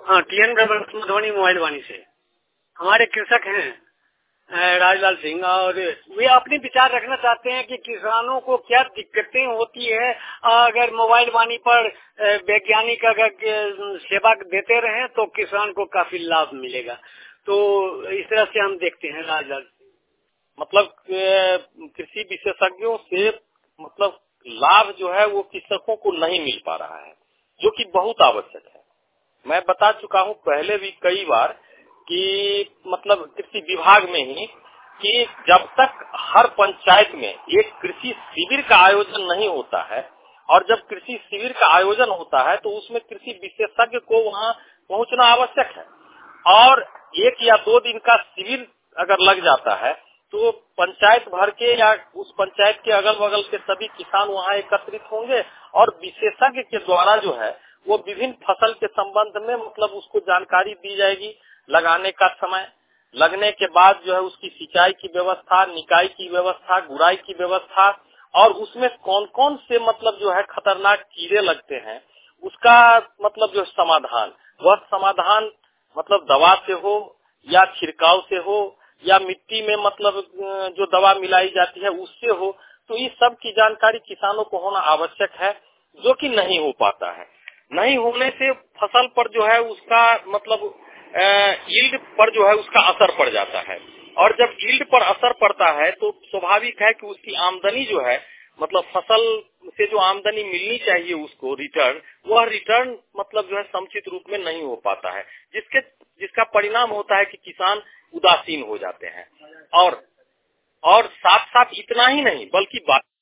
हाँ, TN Madhubani mobile वाणी से। हमारे कृषक हैं राजलाल सिंह, और वे अपने विचार रखना चाहते हैं कि किसानों को क्या दिक्कतें होती है अगर मोबाइल वाणी पर वैज्ञानिक अगर सेवा देते रहें तो किसान को काफी लाभ मिलेगा। तो इस तरह से हम देखते हैं राजलाल। मतलब कृषि विशेषज्ञों से मतलब लाभ जो है वो कृषकों को नहीं मिल पा रहा है, जो कि बहुत आवश्यक है। मैं बता चुका हूँ पहले भी कई बार कि मतलब कृषि विभाग में ही कि जब तक हर पंचायत में एक कृषि शिविर का आयोजन नहीं होता है, और जब कृषि शिविर का आयोजन होता है तो उसमें कृषि विशेषज्ञ को वहाँ पहुँचना आवश्यक है। और 1 या 2 दिन का शिविर अगर लग जाता है तो पंचायत भर के या उस पंचायत के अगल बगल के सभी किसान वहाँ एकत्रित होंगे और विशेषज्ञ के द्वारा जो है वो विभिन्न फसल के संबंध में मतलब उसको जानकारी दी जाएगी। लगाने का समय, लगने के बाद जो है उसकी सिंचाई की व्यवस्था, निकाई की व्यवस्था, गुड़ाई की व्यवस्था, और उसमें कौन कौन से मतलब जो है खतरनाक कीड़े लगते हैं उसका मतलब जो समाधान, वह समाधान मतलब दवा से हो या छिड़काव से हो या मिट्टी में मतलब जो दवा मिलाई जाती है उससे हो, तो इस सब की जानकारी किसानों को होना आवश्यक है, जो कि नहीं हो पाता है। नहीं होने से फसल पर जो है उसका मतलब यील्ड पर जो है उसका असर पड़ जाता है, और जब यील्ड पर असर पड़ता है तो स्वाभाविक है कि उसकी आमदनी जो है मतलब फसल से जो आमदनी मिलनी चाहिए उसको रिटर्न, वह रिटर्न मतलब जो है समुचित रूप में नहीं हो पाता है, जिसका परिणाम होता है कि किसान उदासीन हो जाते हैं। और साथ साथ इतना ही नहीं बल्कि